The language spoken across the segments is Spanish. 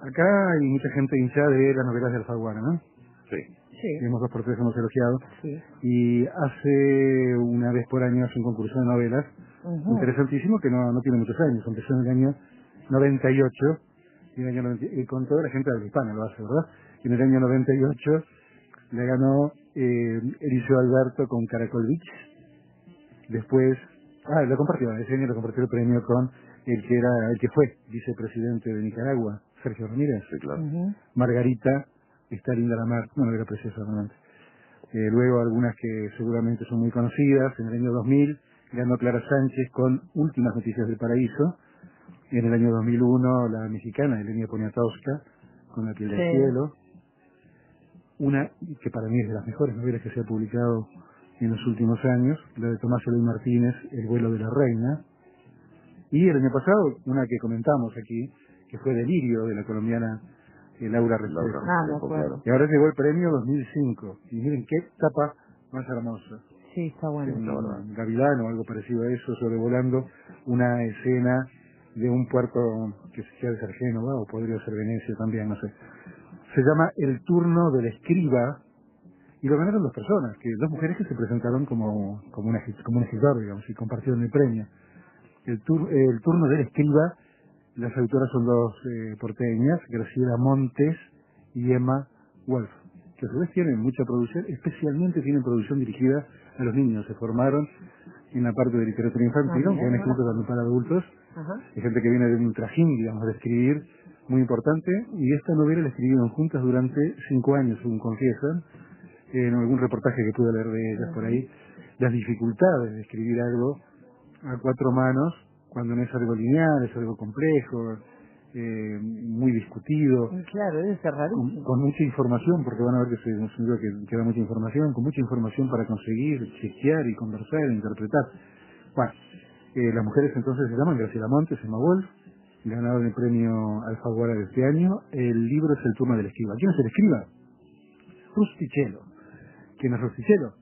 Acá hay mucha gente hincha de las novelas de Alfaguara, ¿no? Sí. Sí. Hemos dos por tres hemos elogiado. Sí. Y hace una vez por año hace un concurso de novelas interesantísimo que no tiene muchos años. Empezó en el año 98 y, y con toda la gente de la hispana lo hace, ¿verdad? Y en el año 98 le ganó Eliseo Alberto con Caracol Beach. Después, lo compartió, ese año lo compartió el premio con el que fue vicepresidente de Nicaragua, Sergio Ramírez. Sí, claro. Margarita, está linda la mar, una novela preciosa realmente. Luego algunas que seguramente son muy conocidas. En el año 2000 ganó Clara Sánchez con Últimas Noticias del Paraíso. Y en el año 2001 la mexicana Elenia Poniatowska con La piel del cielo. Una que para mí es de las mejores novelas que se ha publicado en los últimos años, la de Tomás Eloy Martínez, El vuelo de la reina. Y el año pasado, una que comentamos aquí, que fue Delirio, de la colombiana Laura Restrepo. Me acuerdo. Y ahora llegó el premio 2005. Y miren qué tapa más hermosa. Sí, está bueno. Un gavilán o algo parecido a eso, sobrevolando una escena de un puerto que sea de ser Génova, o podría ser Venecia también, no sé. Se llama El turno del escriba, y lo ganaron dos personas, dos mujeres que se presentaron como un escritor, digamos, y compartieron el premio. El turno del escriba, las autoras son dos porteñas, Graciela Montes y Emma Wolf, que a su vez tienen mucha producción, especialmente tienen producción dirigida a los niños. Se formaron en la parte de literatura infantil, aunque han escrito también para adultos. Hay gente que viene de un trajín, digamos, de escribir, muy importante, y esta novela la escribieron juntas durante 5 años, según confiesan, en algún reportaje que pude leer de ellas por ahí, las dificultades de escribir algo a 4 manos, cuando no es algo lineal, es algo complejo, muy discutido. Claro, debe ser rarísimo. Con mucha información, porque van a ver que que da mucha información, con mucha información para conseguir, chequear y conversar e interpretar. Bueno, las mujeres entonces se llaman Graciela Montes, Emma Wolf, ganaron el premio Alfaguara de este año. El libro es El turno del escriba. ¿Quién es el escriba? Rustichello. ¿Quién es Rustichello?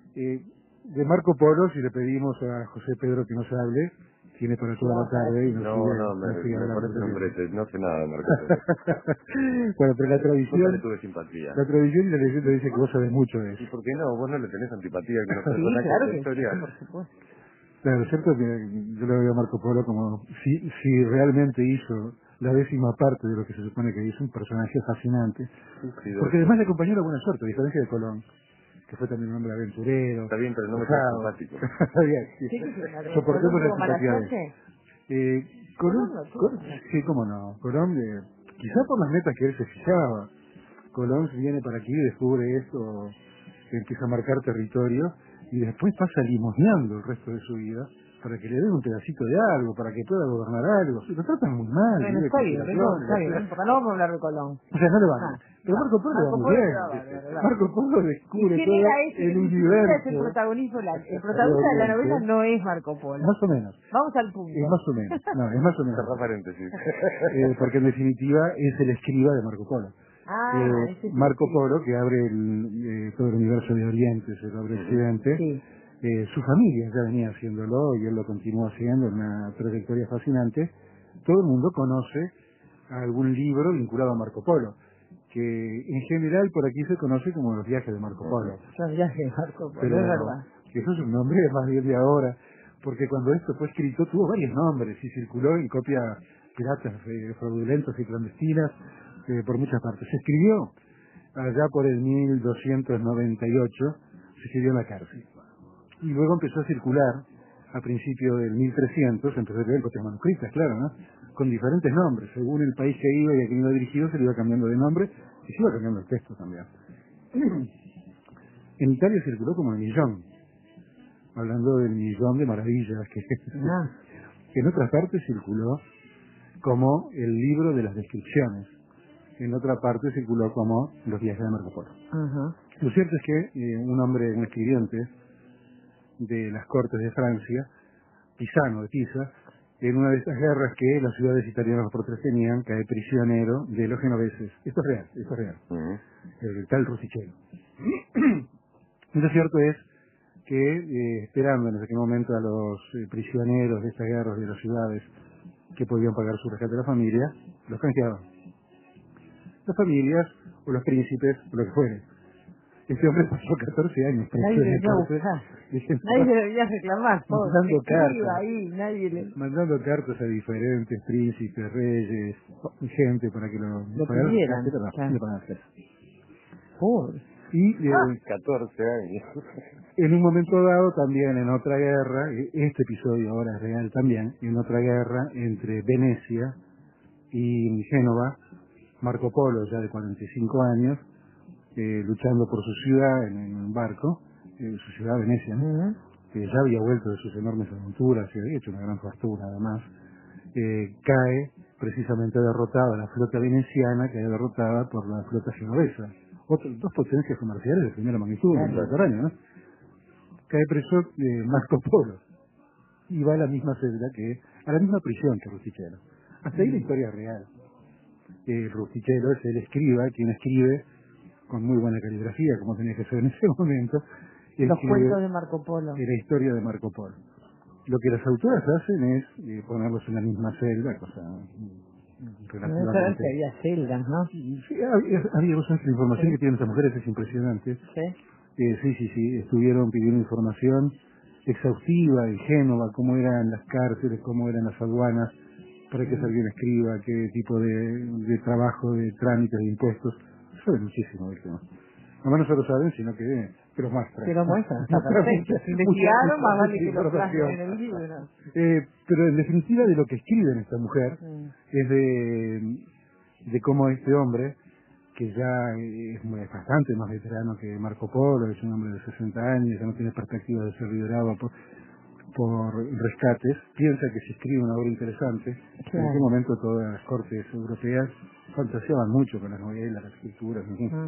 De Marco Polo, si le pedimos a José Pedro que nos hable, tiene para toda la tarde y me parece un brete, no sé nada de Marco Polo. Bueno, pero la tradición... Nunca le tuve simpatía. La tradición y la leyenda dice que vos sabés mucho de eso. ¿Y por qué no? ¿Vos no le tenés antipatía que no Sí, claro que historia? sí, por supuesto. Claro, es cierto que yo lo veo a Marco Polo como si realmente hizo la 10ª parte de lo que se supone que hizo, un personaje fascinante. Porque además le acompañó la buena suerte, a diferencia de Colón, que fue también un hombre aventurero. Está bien, pero no me parece simpático. Está bien, soportemos la simpatía de él. Colón, sí, cómo no. Colón, quizá por las metas que él se fijaba. Colón viene para aquí, descubre esto, empieza a marcar territorio y después pasa limosneando el resto de su vida para que le den un pedacito de algo, para que pueda gobernar algo. Lo tratan muy mal. Bueno, está bien, porque no vamos a hablar de Colón. O sea, no le van. Pero Marco Polo va muy bien. Marco Polo descubre todo el universo. El protagonista de la novela no es Marco Polo. Más o menos. Vamos al punto. Es más o menos. No, es más o menos. Cerrá paréntesis. Porque en definitiva es el escriba de Marco Polo. Marco Polo, que abre todo el universo de Oriente, se lo abre Occidente. Sí. Su familia ya venía haciéndolo y él lo continuó haciendo, en una trayectoria fascinante. Todo el mundo conoce algún libro vinculado a Marco Polo, que en general por aquí se conoce como Los viajes de Marco Polo. Los viajes de Marco Polo, pero es verdad. Que eso es un nombre más bien de ahora, porque cuando esto fue escrito tuvo varios nombres y circuló en copias piratas, fraudulentas y clandestinas por muchas partes. Se escribió allá por el 1298, se escribió en la cárcel. Y luego empezó a circular, a principios del 1300, empezó a tener copias manuscritas, claro, ¿no? Con diferentes nombres. Según el país que iba y a quien iba dirigido, se le iba cambiando de nombre y se iba cambiando el texto también. En Italia circuló como el millón, hablando del millón de maravillas, que en otras partes circuló como el libro de las descripciones. En otra parte circuló como Los viajes de Marco Polo. Lo cierto es que un escribiente de las cortes de Francia, Pisano de Pisa, en una de estas guerras que las ciudades italianas por tres tenían, cae prisionero de los genoveses. Esto es real. El tal Rustichello. Lo cierto es que, esperando en aquel momento a los prisioneros de estas guerras de las ciudades que podían pagar su rescate a la familia, los canjeaban. las familias o los príncipes o lo que fuere. Este hombre pasó 14 años. Nadie debería reclamar. Mandando cartas a diferentes príncipes, reyes, gente para que lo pidieran. Y 14 años. En un momento dado también en otra guerra, este episodio ahora es real también, en otra guerra entre Venecia y Génova, Marco Polo, ya de 45 años, luchando por su ciudad en un barco, su ciudad Venecia, ¿no? Que ya había vuelto de sus enormes aventuras y había hecho una gran fortuna además, cae precisamente derrotada, la flota veneciana cae derrotada por la flota genovesa, dos potencias comerciales de primera magnitud en el Mediterráneo, ¿no? Cae preso Marco Polo y va a la misma celda a la misma prisión que Rustichello. Hasta ahí la historia es real. Rustichello es el escriba, quien escribe con muy buena caligrafía, como tenía que ser en ese momento. Los cuentos de Marco Polo. La historia de Marco Polo. Lo que las autoras hacen es ponerlos en la misma celda, cosa relativamente... había celdas, ¿no? Sí, había cosas, la información que tienen estas mujeres es impresionante. Sí, estuvieron pidiendo información exhaustiva de Génova, cómo eran las cárceles, cómo eran las aduanas, para qué servía un escriba, qué tipo de trabajo, de trámites, de impuestos. Saben muchísimo del tema. Además no solo saben, sino que lo muestran. Que lo muestran, está perfecto. Si investigaron, más vale que lo plasmen en el libro. Pero en definitiva de lo que escriben esta mujer es de cómo este hombre, que ya es bastante más veterano que Marco Polo, es un hombre de 60 años, ya no tiene perspectiva de ser liberado por rescates, piensa que si escribe una obra interesante. En aquel momento todas las cortes europeas fantaseaban mucho con las novelas, las escrituras,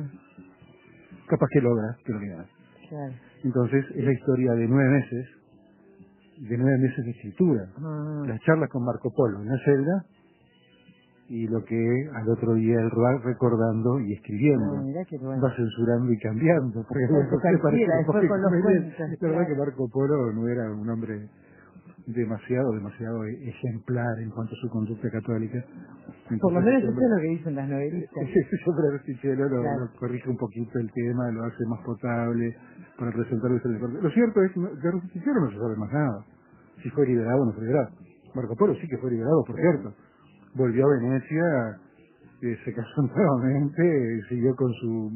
capaz que logra que lo lean. Entonces es la historia de 9 meses de escritura, las charlas con Marco Polo en la celda y lo que al otro día él va recordando y escribiendo, va censurando y cambiando, porque es verdad que Marco Polo no era un hombre demasiado ejemplar en cuanto a su conducta católica. Entonces, por lo menos eso es lo que dicen las novelistas. Rustichello lo corrige un poquito el tema, lo hace más potable para presentarlo. Lo cierto es que de Rustichello no se sabe más nada. Si fue liberado o no fue liberado. Marco Polo sí que fue liberado, por cierto. Volvió a Venecia, se casó nuevamente, siguió con su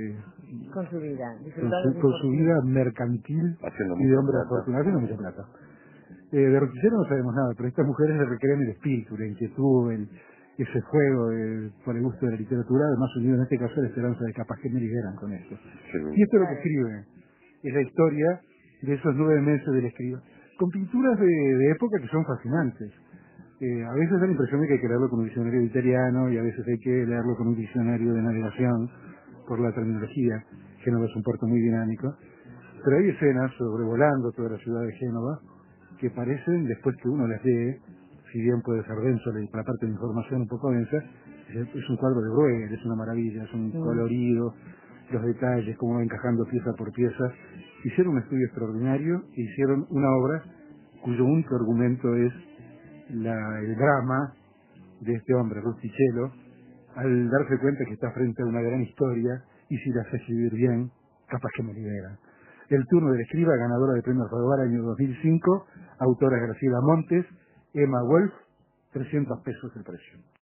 vida mercantil y de hombre afortunado, haciendo mucha plata. De Rustichello no sabemos nada, pero estas mujeres le recrean el espíritu, la inquietud, ese juego por el gusto de la literatura, además unido en este caso la esperanza de capaz que me liberan con esto. Y esto es lo que escribe, es la historia de esos 9 meses del escriba, con pinturas de época que son fascinantes. A veces da la impresión de que hay que leerlo con un diccionario italiano y a veces hay que leerlo con un diccionario de navegación por la terminología. Génova es un puerto muy dinámico, pero hay escenas sobrevolando toda la ciudad de Génova que parecen, después que uno las lee, si bien puede ser denso la parte de información un poco densa, es un cuadro de Bruegel, es una maravilla, es un colorido, los detalles, cómo va encajando pieza por pieza. Hicieron un estudio extraordinario, hicieron una obra cuyo único argumento es el drama de este hombre, Rustichello, al darse cuenta que está frente a una gran historia y si la hace escribir bien, capaz que me libera. El turno del escriba, ganadora del premio Alfadobar año 2005, autora Graciela Montes, Emma Wolf, 300 pesos el precio.